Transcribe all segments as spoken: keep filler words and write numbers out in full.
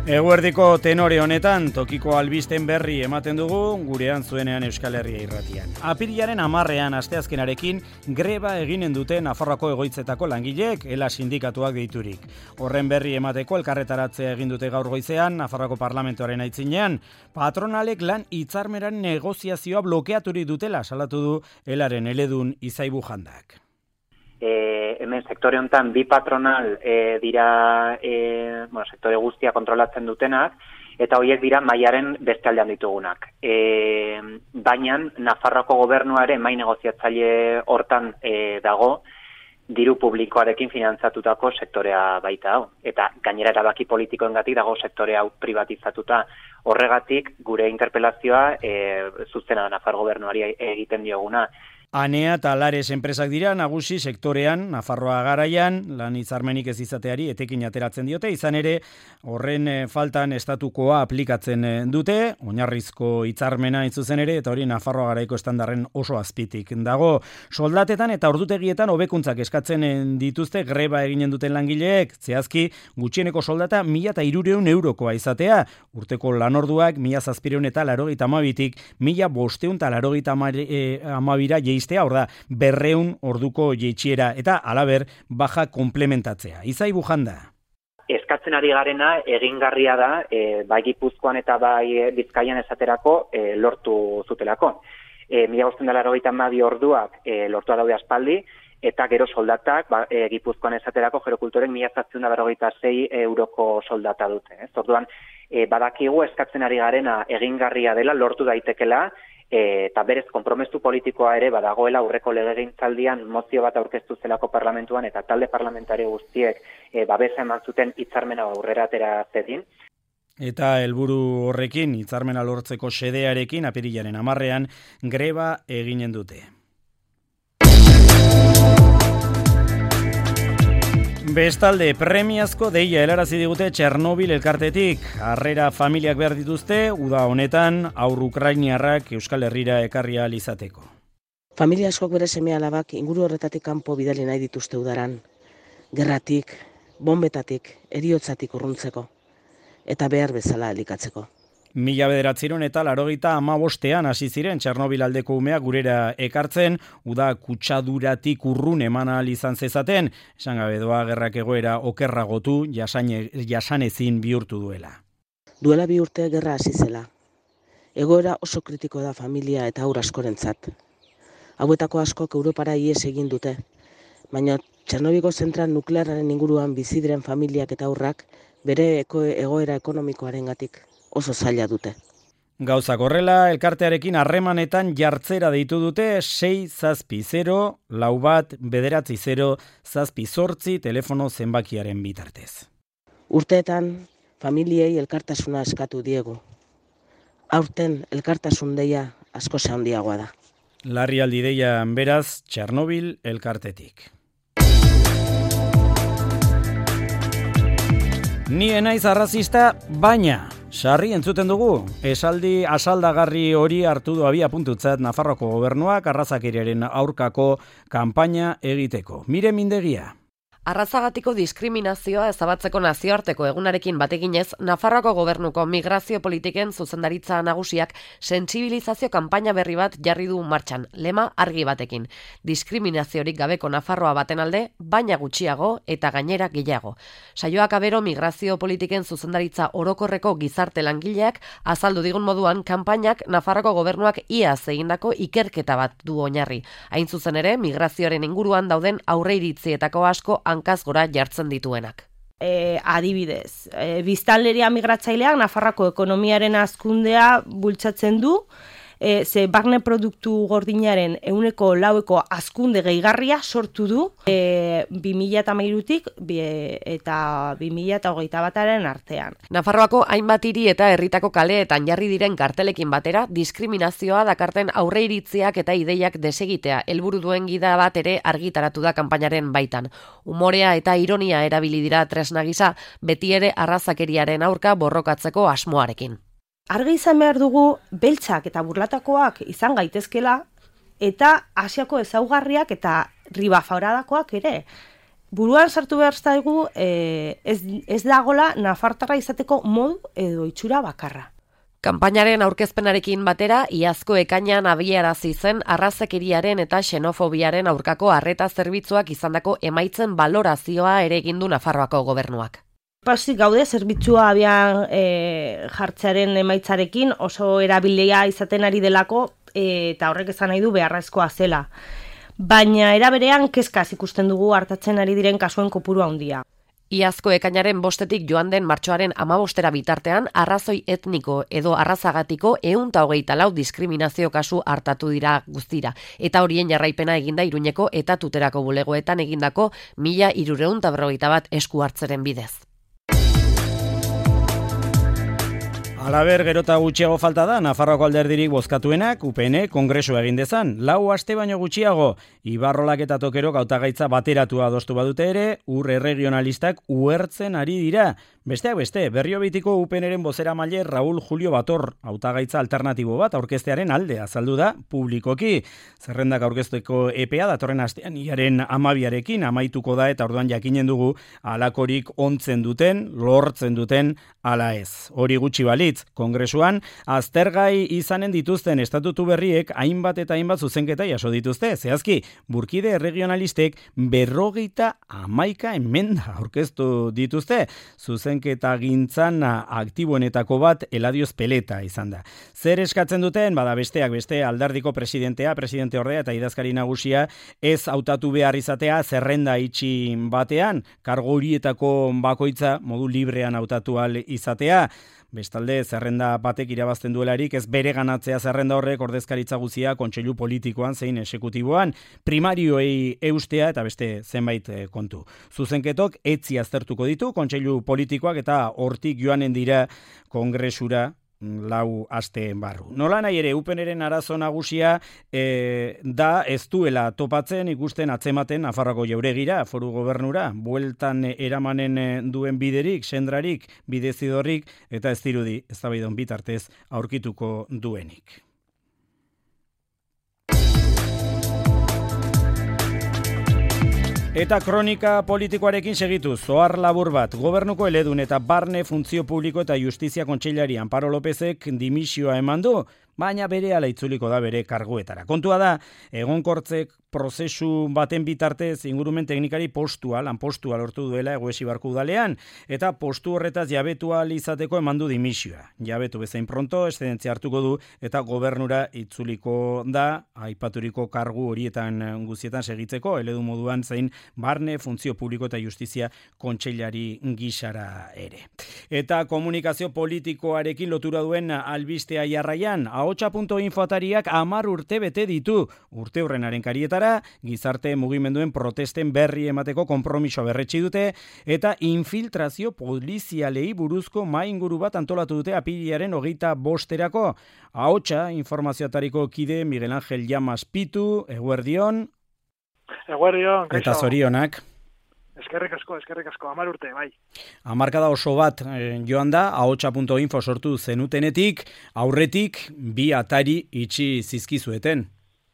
Eguerdiko tenore honetan tokiko albisten berri ematen dugu gurean zuenean Euskal Herria irratian. Apirilaren hamarrean asteazkenarekin greba eginen dute Nafarroako egoitzetako langileek ela sindikatuak deiturik. Horren berri emateko elkarretaratzea egin dute gaur goizean Nafarroako parlamentuaren aitzinean. Patronalek lan hitzarmeran negoziazioa blokeaturik dutela salatu du elaren eledun Izaibu Jandak. E, hemen sektore honetan bi patronal e, dira e, bueno, sektore guztia kontrolatzen dutenak, eta horiek dira mailaren beste aldean ditugunak. E, baina Nafarroako gobernuaren mai negoziatzaile hortan e, dago, diru publikoarekin finantzatutako sektorea baita hau. Eta gainera erabaki politikoengatik dago sektore hau privatizatuta. Horregatik gure interpelazioa e, zuzena Nafar gobernuari egiten dioguna. Anea eta Lares enpresak dira nagusi sektorean, Nafarroa garaian, lan hitzarmenik ez izateari etekin ateratzen diote, izan ere horren faltan estatukoa aplikatzen dute, oinarrizko hitzarmena intzuzen ere, eta hori Nafarroa garaiko estandarren oso azpitik dago. Soldatetan eta ordutegietan hobekuntzak eskatzen dituzte greba eginen duten langileek, zehazki gutxieneko soldata mila eta hirureun eurokoa izatea, urteko lanorduak mila zazpireun eta larogeita hamabitik mila bosteun eta larogeita hamabira jeiztea, hor da, berreun orduko jeitxiera eta alaber baja komplementatzea. Izaibu Janda. Eskatzen ari garena egingarria da, e, bai Gipuzkoan eta bai Bizkaian esaterako e, lortu zutelako. E, mila bosteun eta larogeita hamabi orduak e, lortua daude aspaldi, eta gero soldatak, ba, e, Gipuzkoan esaterako gerokultoren mila zazpiehun eta berrogeita sei euroko soldata dute. Ez? Orduan, e, badakigu eskatzen ari garena egingarria dela, lortu daitekela, E, eta berez konpromestu politikoa ere badagoela aurreko legegintzaldian mozio bat aurkeztu zelako parlamentuan eta talde parlamentari guztiek e, babesa eman zuten hitzarmena aurrera atera zedin. Eta helburu horrekin hitzarmena lortzeko xedearekin apirilaren hamarrean greba eginen dute. Bestalde, premiazko deia helarazi digute Txernobil elkartetik. Harrera familiak behar dituzte, uda honetan, haur ukrainiarrak Euskal Herrira ekarri ahal izateko. Familia askok bere seme-alabak inguru horretatik kanpo bidali nahi dituzte udaran. Gerratik, bombetatik, eriotzatik urruntzeko. Eta behar bezala elikatzeko. Mila bederatziron eta larogeita hamabostean hasi ziren Txernobil aldeko umeak gurera ekartzen, uda kutsaduratik urrun eman ahal izan zezaten, esan gabe doa gerrak egoera okerragotu jasane, jasanezin bihurtu duela. Duela bi urte gerra hasi zela. Egoera oso kritiko da familia eta haur askorentzat. Hauetako askok Europara ihes egin dute, baina Txernobiko zentral nuklearraren inguruan bizi diren familiak eta haurrak bere egoera ekonomikoarengatik oso zaila dute. Gauzak horrela, elkartearekin harremanetan jartzera deitu dute sei zazpi zero, lau bat, bederatzi zero, zazpi zortzi telefono zenbakiaren bitartez. Urteetan, familiei elkartasuna eskatu diegu. Aurten elkartasun deia asko handiagoa da. Larrialdi deia beraz, Txernobil elkartetik. Ni enaiz arrazista, baina sarri entzuten dugu. Esaldi asaldagarri hori hartu du abia puntutzat Nafarroako gobernuak arrazakeriaren aurkako kanpaina egiteko. Mire Mindegia. Arrazagatiko diskriminazioa ezabatzeko nazioarteko egunarekin bateginez, Nafarroako gobernuko migrazio politiken zuzendaritza nagusiak sentsibilizazio kanpaina berri bat jarri du martxan, lema argi batekin. Diskriminaziorik gabeko Nafarroa baten alde, baina gutxiago eta gainera gehiago. Saioak abero migrazio politiken zuzendaritza orokorreko gizarte langileak azaldu digun moduan kanpainak Nafarroako gobernuak iaz egindako ikerketa bat du oinarri. Hain zuzen ere, migrazioaren inguruan dauden aurreiritzietako asko hankaz gora jartzen dituenak. E, adibidez, e, biztanleria migratzaileak Nafarroako ekonomiaren hazkundea bultzatzen du, e, ze barne produktu gordinaren ehuneko laueko hazkunde gehigarria sortu du e, bi mila hamairutik eta bi mila hogeita bataren artean. Nafarroako hainbat hiri eta herritako kaleetan jarri diren kartelekin batera diskriminazioa dakarten aurreiritziak eta ideiak desegitea helburu duen gida bat ere argitaratu da kanpainaren baitan. Umorea eta ironia erabili dira tresna gisa, beti ere arrazakeriaren aurka borrokatzeko asmoarekin. Argi izan behar dugu beltzak eta burlatakoak izan gaitezkela eta Asiako ezaugarriak eta ribafauradakoak ere. buruan sartu behar zaigu e, ez, ez dagola nafartarra izateko modu edo itxura bakarra. Kanpainaren aurkezpenarekin batera, iazko ekainean abiarazi zen arrazakeriaren eta xenofobiaren aurkako arreta zerbitzuak izandako emaitzen balorazioa ere egin du Nafarroako gobernuak. Pasik gaude, zerbitzua abian e, jartzearen emaitzarekin oso erabilea izaten ari delako e, eta horrek esan nahi du beharrezkoa zela. Baina era berean kezkaz ikusten dugu hartatzen ari diren kasuen kopuru handia. Iazko ekainaren bostetik joan den martxoaren amabostera bitartean, arrazoi etniko edo arrazagatiko ehun eta hogeita lau diskriminazio kasu hartatu dira guztira. Eta horien jarraipena eginda Iruñeko eta Tuterako bulegoetan egindako mila hirurehun eta berrogeita bat esku hartzeren bidez. Alaber, gerota gutxiago falta da, Nafarroako alderdirik bozkatuenak, U P N kongresu egin dezan. Lau aste baino gutxiago, Ibarrolak eta Tokerok hautagaitza bateratua adostu badute ere, ur erregionalistak uhertzen ari dira. Besteak beste, Berriobitiko U P N-eren bozeramaile Raúl Julio Bator hautagaitza alternatibo bat aurkeztearen alde azaldu da publikoki. Zerrendak aurkezteko epea datorren astean iaren amabiarekin amaituko da eta orduan jakinen dugu alakorik ontzen duten, lortzen duten ala ez. Hori gutxi balitz, kongresuan, aztergai izanen dituzten estatutu berriek hainbat eta hainbat zuzenketa jaso dituzte. Zehazki, burkide erregionalistek berrogeita hamaika emenda aurkeztu dituzte. Zuzenketa gintzan aktiboenetako bat Eladio Peleta izan da. Zer eskatzen duten? Bada besteak beste alderdiko presidentea, presidente ordea eta idazkari nagusia ez hautatu behar izatea zerrenda itxi batean, kargo horietako bakoitza modu librean hautatu ahal izatea. Bestalde, zerrenda batek irabazten duelarik ez bere ganatzea zerrenda horrek ordezkaritza guzia kontseilu politikoan zein esekutiboan, primarioei eustea eta beste zenbait kontu. Zuzenketok etzi aztertuko ditu kontseilu politikoak eta hortik joanen dira kongresura lau aste barru. Nola nahi ere, U P N-eren arazo nagusia e, da ez duela topatzen ikusten atzematen Nafarroako jauregira, foru gobernura, bueltan eramanen duen biderik, sendrarik, bidezidorrik, eta ez dirudi, ez da baidon bitartez aurkituko duenik. Eta kronika politikoarekin segitu, zohar labur bat, gobernuko eledun eta barne funtzio publiko eta justizia kontseilari Amparo Lópezek dimisioa eman du, baina berehala itzuliko da bere karguetara. Kontua da, egonkortzek prozesu baten bitartez ingurumen teknikari postua, lanpostua lortu duela Egoesi Barku udalean, eta postu horretaz jabetu ahal izateko eman du dimisioa. Jabetu bezain pronto, eszedentzia hartuko du, eta gobernura itzuliko da, aipaturiko kargu horietan guztietan segitzeko, eledu moduan zein barne, funtzio publiko eta justizia kontseilari gisara ere. Eta komunikazio politikoarekin lotura duen albistea jarraian, ahotsa punto info atariak hamar urte bete ditu, urte horrenaren karietara, gizarte mugimenduen protesten berri emateko konpromiso berretsi dute, eta infiltrazio polizialei buruzko mai inguru bat antolatu dute apirilaren hogeita bosterako. Ahotsa informazioatariko kide Miguel Ángel Llamas Pitu, eguerdion. Eguerdion, eta zorionak. Eskerrik asko, eskerrik asko, hamar urte, bai. Hamarkada oso bat eh, joan da, ahotsa punto info sortu zenutenetik, aurretik bi atari itxi zizkizueten.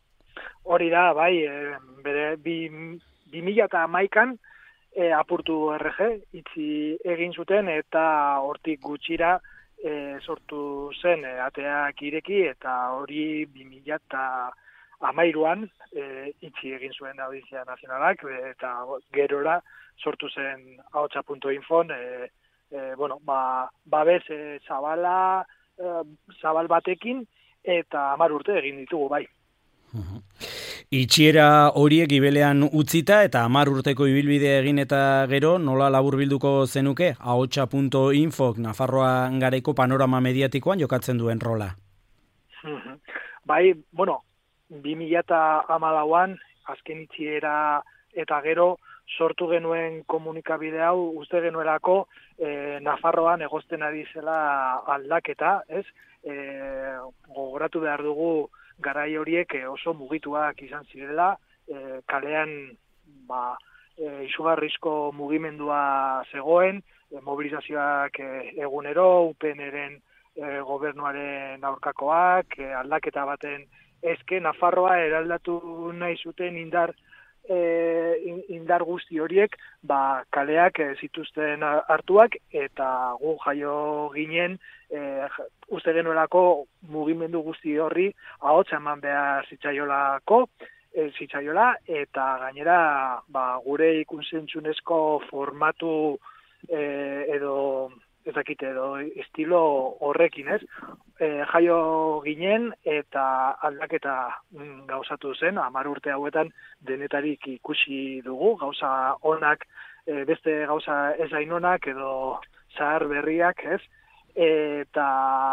Hori da, bai, e, bere, bi, bi mila eta hamaikan e, apurtu R G, itxi egin zuten, eta hortik gutxira e, sortu zen e, ateak ireki, eta hori bi mila eta hamairuan e, itxi egin zuen Audiencia Nazionalak, e, eta gerora sortu zen ahotsa punto info, e, e, bueno, ba, babes e, zabala, e, zabal batekin, eta hamar urte egin ditugu, bai. Uh-huh. Itxiera horiek gibelean utzita eta hamar urteko ibilbidea egin eta gero nola laburbilduko zenuke ahotsa punto info Nafarroa garaiko panorama mediatikoan jokatzen duen rola? Uh-huh. Bai, bueno, bi mila eta hamalauan azken itxiera eta gero sortu genuen komunikabide hau uste genuelako e, Nafarroan egozten ari zela aldaketa, ez? E, gogoratu behar dugu garai horiek oso mugituak izan zirela, e, kalean ba, e, izugarrizko mugimendua zegoen, e, mobilizazioak e, egunero, U P N-eren e, gobernuaren aurkakoak, e, aldaketa baten eske Nafarroa eraldatu nahi zuten indar e, indar guzti horiek ba, kaleak e, zituzten hartuak, eta gu jaio ginen e, uste genuelako mugimendu guzti horri ahotsa eman behar zitzaiolako, e, zitzaiola, eta gainera ba, gure ikunsentzunezko formatu e, edo ezakite edo estilo horrekin, ez? E, jaio ginen eta aldaketa mm, gauzatu zen, hamar urte hauetan denetarik ikusi dugu, gauza onak, e, beste gauza ez hain onak edo zahar berriak, ez? Eta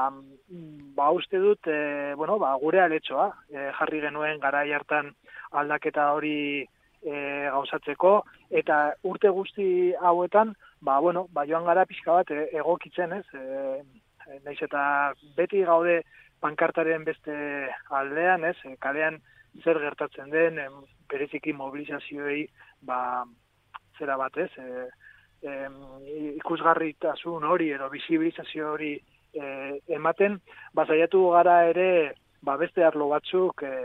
ba uste dut, e, bueno, ba, gure aletxoa, e, jarri genuen garai hartan aldaketa hori e, gauzatzeko, eta urte guzti hauetan, ba, bueno, ba, joan gara pixka bat egokitzen, ez? E, naiz eta beti gaude pankartaren beste aldean, ez? E, kalean zer gertatzen den, em, bereziki mobilizazioei, ba, zera bat, ez? E, em, ikusgarritasun hori edo bizibilizazio hori e, ematen, ba, saiatu gara ere, ba, beste arlo batzuk e,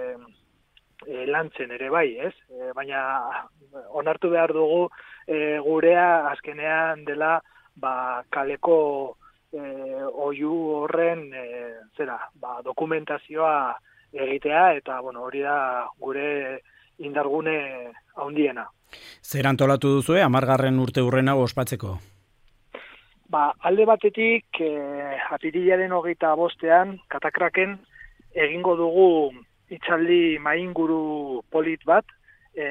e, lantzen ere bai, ez? E, baina onartu behar dugu e, gurea azkenean dela ba, kaleko e, oihu horren e, zera, ba, dokumentazioa egitea, eta bueno, hori da gure indargune handiena. Zer antolatu duzue, hamargarren urte hurrena ospatzeko? Ba, alde batetik, e, apirilaren hogeita bostean, Katakraken, egingo dugu hitzaldi mainguru polit bat, e,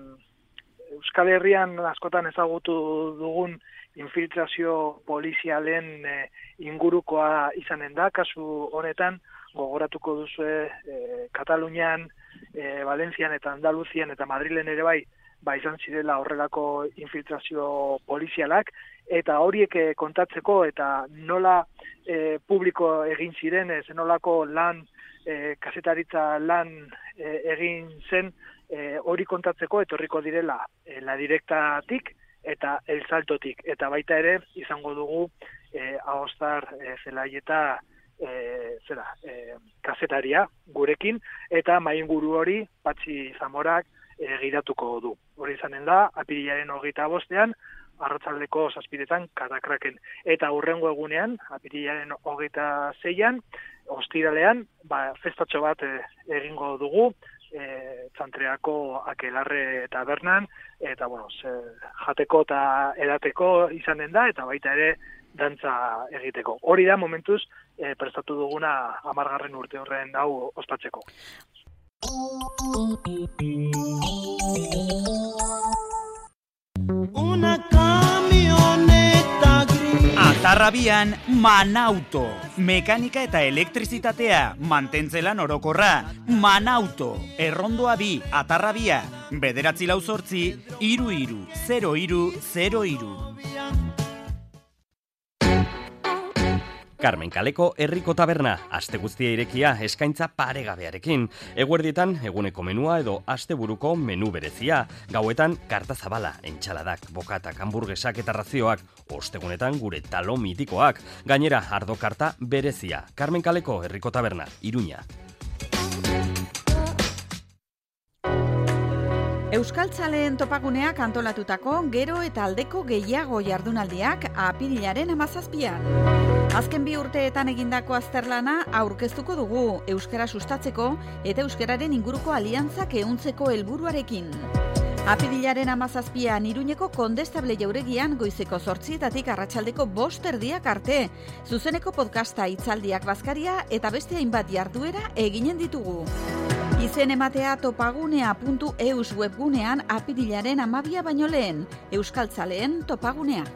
Euskal Herrian askotan ezagutu dugun infiltrazio polizialen e, ingurukoa izanen da, kasu honetan gogoratuko duzu e, Katalunian, e, Valentzian eta Andaluzian eta Madrilen ere bai, ba izan zirela horrelako infiltrazio polizialak, eta horiek e, kontatzeko eta nola e, publiko egin ziren, ez nolako lan, e, kazetaritza lan e, egin zen, E, hori kontatzeko etorriko direla e, la direktatik eta el saltotik, eta baita ere izango dugu e, Agostar e, Zelaieta e, zera, e, kazetaria gurekin, eta mainguru hori Patxi Zamorak e, giratuko du. Hori izanen da, apirilaren hogeita bostean, arratsaldeko zazpiretan Katakraken, eta hurrengo egunean, apirilaren hogeita zeian, ostiralean, ba, festatxo bat e, egingo dugu, E, Txantreako Akelarre tabernan, eta bueno, ze, jateko eta edateko izanen da, eta baita ere dantza egiteko. Hori da momentuz e, prestatu duguna hamargarren urte horren hau ospatzeko. Una camioneta gris. Atarrabian Manauto. Mekanika eta elektrizitatea, mantentzelan orokorra. Manauto, errondoa bi, atarrabia. Bederatzi lau zortzi, iru iru, zero iru, zero iru. Carmen Kaleko herriko taberna, aste guztia irekia eskaintza paregabearekin. Eguerdietan eguneko menua edo asteburuko menu berezia. Gauetan karta zabala, entxaladak, bokatak, hamburgesak eta razioak. Ostegunetan gure talo mitikoak. Gainera ardo karta berezia. Carmen Kaleko herriko taberna, Iruña. Euskaltzaleen topaguneak antolatutako gero eta aldeko gehiago jardunaldiak apirilaren hamazazpian. Azken bi urteetan egindako azterlana aurkeztuko dugu euskara sustatzeko eta euskararen inguruko aliantzak ehuntzeko helburuarekin. Apirilaren hamazazpian Iruñeko Kondestable jauregian goizeko zortzietatik arratsaldeko bost erdiak arte. Zuzeneko podcasta, hitzaldiak, bazkaria eta beste hainbat jarduera eginen ditugu. Izen ematea topagunea puntu eus webgunean apirilaren hamabia baino lehen. Euskaltzaleen topagunea.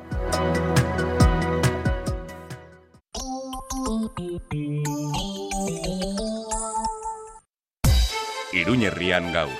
Iruñerrian gaur.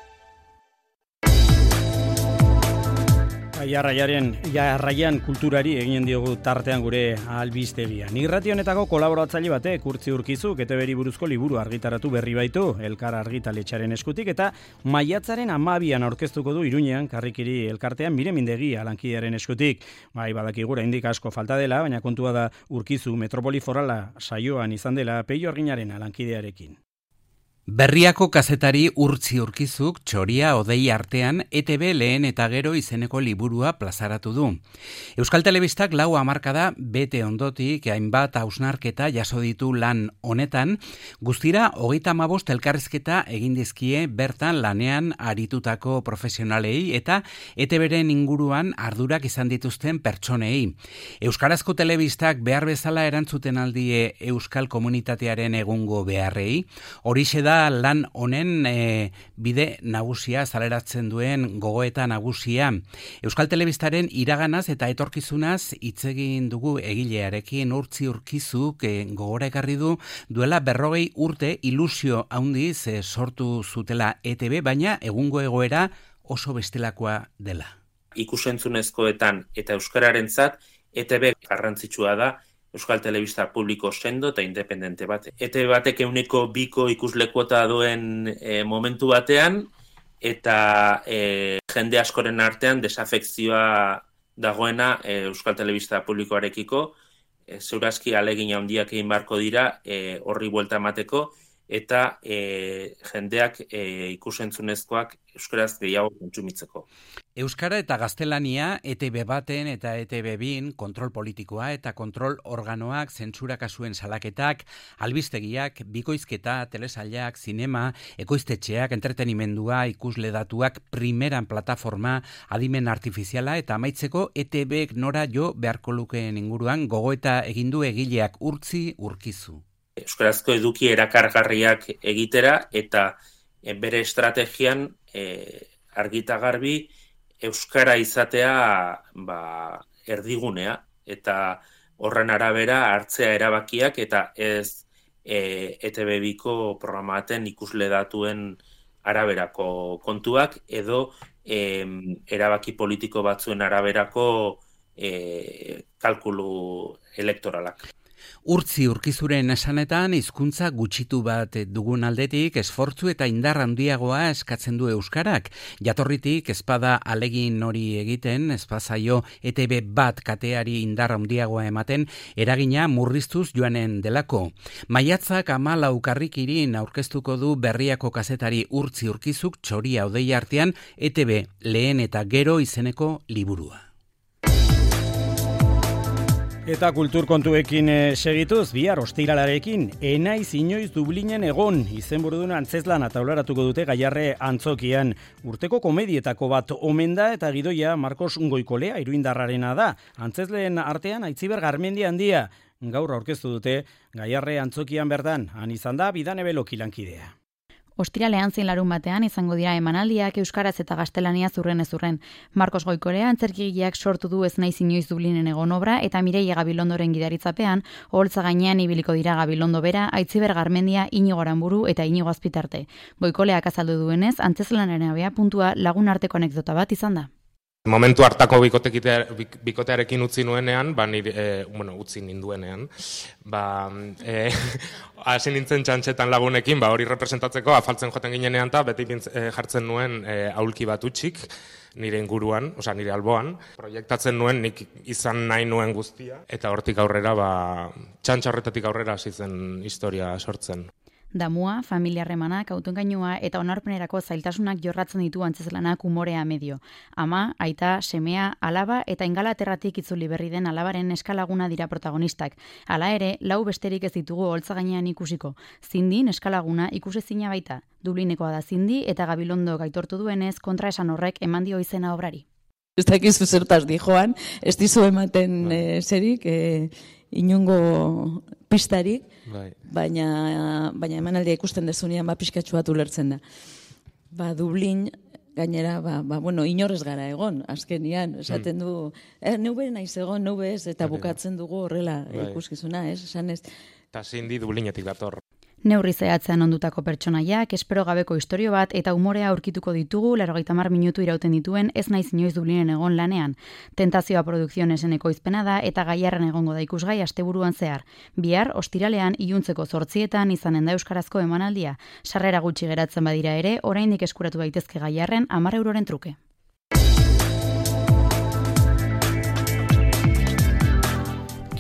Jarraiaren, jarraian kulturari eginen diogu tartean gure albistegian. Irrati honetako kolaboratzaile batek Urtzi Urkizuk eta beri buruzko liburu argitaratu berri baitu, Elkar Argitaletxaren eskutik, eta maiatzaren hamabian aurkeztuko du Iruñean, Karrikiri elkartean Mire Mindegi lankidearen eskutik. Bai, badakigura indik asko falta dela, baina kontua da Urkizu Metropoli Forala saioan izan dela Peio Arginaren lankidearekin. Berriako kazetari Urtzi Urkizuk Txoria Odei artean E T B lehen eta gero izeneko liburua plazaratu du. Euskal Telebistak lau hamarkada bete ondotik hainbat hausnarketa jaso ditu lan honetan, guztira hogeita hamabost elkarrizketa egin dizkie bertan lanean aritutako profesionalei eta E T Bren inguruan ardurak izan dituzten pertsonei. Euskarazko Telebistak behar bezala erantzuten aldie Euskal komunitatearen egungo beharrei, horixe da lan honen e, bide nagusia zaleratzen duen gogoeta nagusia. Euskal Telebistaren iraganaz eta etorkizunaz hitz egin dugu egilearekin. Urtzi Urkizuk e, gogora ekarri du duela berrogei urte ilusio handiz e, sortu zutela E T B, baina egungo egoera oso bestelakoa dela. Ikusentzunezkoetan eta euskararentzat E T B garrantzitsua da Euskal Telebista publiko sendo eta independente bat. E T B batek ehuneko biko ikuslekuota duen e, momentu batean, eta e, jende askoren artean desafekzioa dagoena e, Euskal Telebista publikoarekiko, e, zeurazki alegin handiak egin beharko dira e, horri buelta emateko, eta e, jendeak e, ikusentzunezkoak euskaraz gehiago kontsumitzeko. Euskara eta gaztelania E T B baten eta E T B bin kontrol politikoa eta kontrol organoak, zentsura kasuen salaketak, albistegiak, bikoizketa, telesailak, zinema, ekoiztetxeak, entretenimendua, ikusle datuak, primeran plataforma, adimen artifiziala eta amaitzeko E T Bek nora jo beharko lukeen inguruan gogoeta egindu egileak Urtzi Urkizu. Euskarazko eduki erakargarriak egitera eta e, bere estrategian e, argita garbi euskara izatea ba, erdigunea eta horren arabera hartzea erabakiak eta ez e, E T B biko programa baten ikusle datuen araberako kontuak edo e, erabaki politiko batzuen araberako e, kalkulu elektoralak. Urtzi Urkizuren esanetan hizkuntza gutxitu bat dugun aldetik esfortzu eta indar handiagoa eskatzen du euskarak. Jatorritik espada alegin hori egiten, espazaio E T B bat kateari indar handiagoa ematen eragina murriztuz joanen delako. Maiatzak hamalau karrikirin aurkeztuko du Berriako kazetari Urtzi Urkizuk Txoria Odei artean E T B lehen eta gero izeneko liburua. Eta kultur kontuekin segituz, bihar ostiralarekin, enaiz inoiz Dublinen egon, izenburudun antzezlan taularatuko dute Gaiarre antzokian. Urteko komedietako bat omen da eta gidoia Markos Goikolea iruindarrarena da. Antzezleen artean Aitziber Garmendi handia. Gaur aurkeztu dute Gaiarre antzokian bertan, han izan da Bidane Beloki lankidea. Ostiralean zein larun batean izango dira emanaldiak euskaraz eta gaztelania zurren ezurren. Markos Goikorea antzerkigileak sortu du Ez naiz inoiz Dublinen egon obra eta Mireia Gabilondoren gidaritzapean, oholtza gainean ibiliko dira Gabilondo bera, Aitziber Garmendia, Inigo Aranburu eta Inigo Azpitarte. Goikoleak azaldu duenez, antzezlanaren abea puntua lagun arteko anekdota bat izan da. Momentu hartako bikotearekin utzi nuenean, ba, nire, e, bueno, utzi ninduenean, ba, e, hasi nintzen txantxetan lagunekin, ba, hori representatzeko, afaltzen joten ginenean eta beti e, jartzen nuen e, aulki bat utxik, nire inguruan, osea nire alboan, proiektatzen nuen nik izan nahi nuen guztia, eta hortik aurrera, ba, txantxa horretatik aurrera hasi zen historia sortzen. Damua, familiarremanak, autoengainua eta onarpenerako zailtasunak jorratzen ditu antzezlanak umorea medio. Ama, aita, semea, alaba eta ingalaterratik itzuli berri den alabaren eskalaguna dira protagonistak. Hala ere, lau besterik ez ditugu holtza gainean ikusiko. Zindi, eskalaguna ikusezina baita. Dublinekoa da Zindi eta Gabilondo gaitortu duenez kontra esan horrek eman dio izena obrari. Ez dakizu zertaz di joan, ez dizu ematen e, zerik, e, inungo pistarik, bai. baina, baina emanaldia ikusten dezunean ba, pixkatxu bat ulertzen da. Ba, Dublin, gainera, ba, ba, bueno, inorrez gara egon, azkenian, esaten du, eh, neube naiz egon, neube ez, eta bukatzen dugu horrela bai. ikuskizuna, ez, esan ez. Eta Zindi Dublinetik dator. Neurri zehatzean ondutako pertsonaiak, espero gabeko istorio bat eta umorea aurkituko ditugu laurogeita hamar minutu irauten dituen Ez naiz inoiz Dublinen egon lanean. Tentazioa produkzionesen ekoizpena da eta Gaiarren egongo da ikusgai asteburuan zehar. Bihar, ostiralean iluntzeko zortzietan izanen da euskarazko emanaldia. Sarrera gutxi geratzen badira ere, oraindik eskuratu daitezke Gaiarren hamar euroren truke.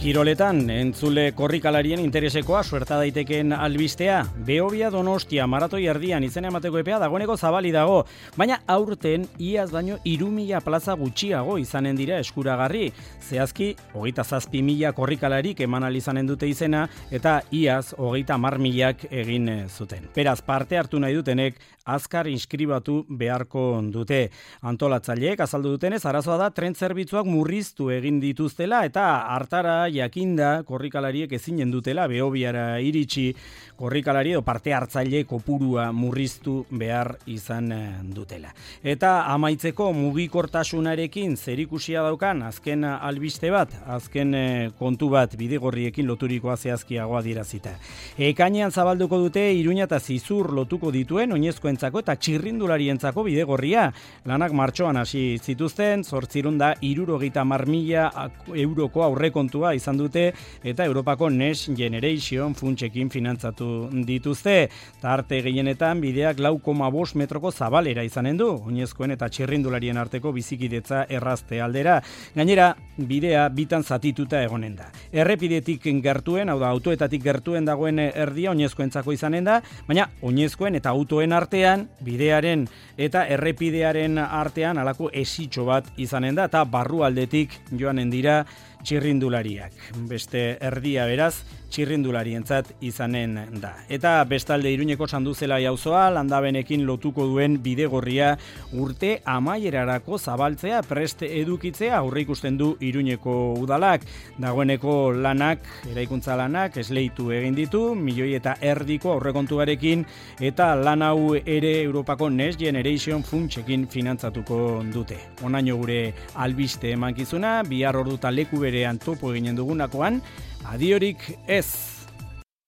Kiroletan, entzule korrikalarien interesekoa suerta daitekeen albistea, Behobia Donostia maratoi erdian izena emateko epea dagoeneko zabali dago, baina aurten iaz baino hiru mila plaza gutxiago izanen dira eskuragarri. Zehazki, hogeita zazpi mila korrikalarik eman ahal izanen dute izena, eta iaz hogeita hamar milak egin zuten. Beraz, parte hartu nahi dutenek, azkar inskribatu beharko dute. Antolatzaileek azaldu dutenez, arazoa da tren zerbitzuak murriztu egin dituztela, eta hartara jakinda korrikalariek ezinen dutela Behobiara iritsi, korrikalari edo parte hartzaile kopurua murriztu behar izan dutela. Eta amaitzeko mugikortasunarekin zerikusia daukan azken albiste bat, azken kontu bat bidegorriekin loturikoa zehazkiagoa dirazita. Ekainean zabalduko dute Iruña eta Zizur lotuko dituen oinezkoentzako eta txirrindularientzako bidegorria. Lanak martxoan hasi zituzten, zortzirun da hirurogeita hamar mila euroko aurrekontua izan dute eta Europako Next Generation funtsekin finantzatu dituzte. Tarte gehienetan bideak lau koma bost metroko zabalera izanen du, oinezkoen eta txirrindularien arteko bizikidetza errazte aldera. Gainera, bidea bitan zatituta egonen da. Errepidetik gertuen, hau da, autoetatik gertuen dagoen erdia oinezkoentzako izanen da, baina oinezkoen eta autoen artean, bidearen eta errepidearen artean halako esitxo bat izanen da, eta barrualdetik joanen dira txirrindulariak. Beste erdia beraz, txirrindularientzat izanen da. Eta bestalde Iruñeko Sanduzela auzoa landabenekin lotuko duen bidegorria urte amaierarako zabaltzea prest edukitzea aurreikusten du Iruñeko udalak. Dagoeneko lanak, eraikuntza lanak esleitu egin ditu, milioi eta erdiko aurrekontuarekin, eta lan hau ere Europako Next Generation funtsekin finantzatuko dute. Onaino gure albiste emankizuna, bihar orduta leku berean topo eginen dugunakoan, adiorik ez!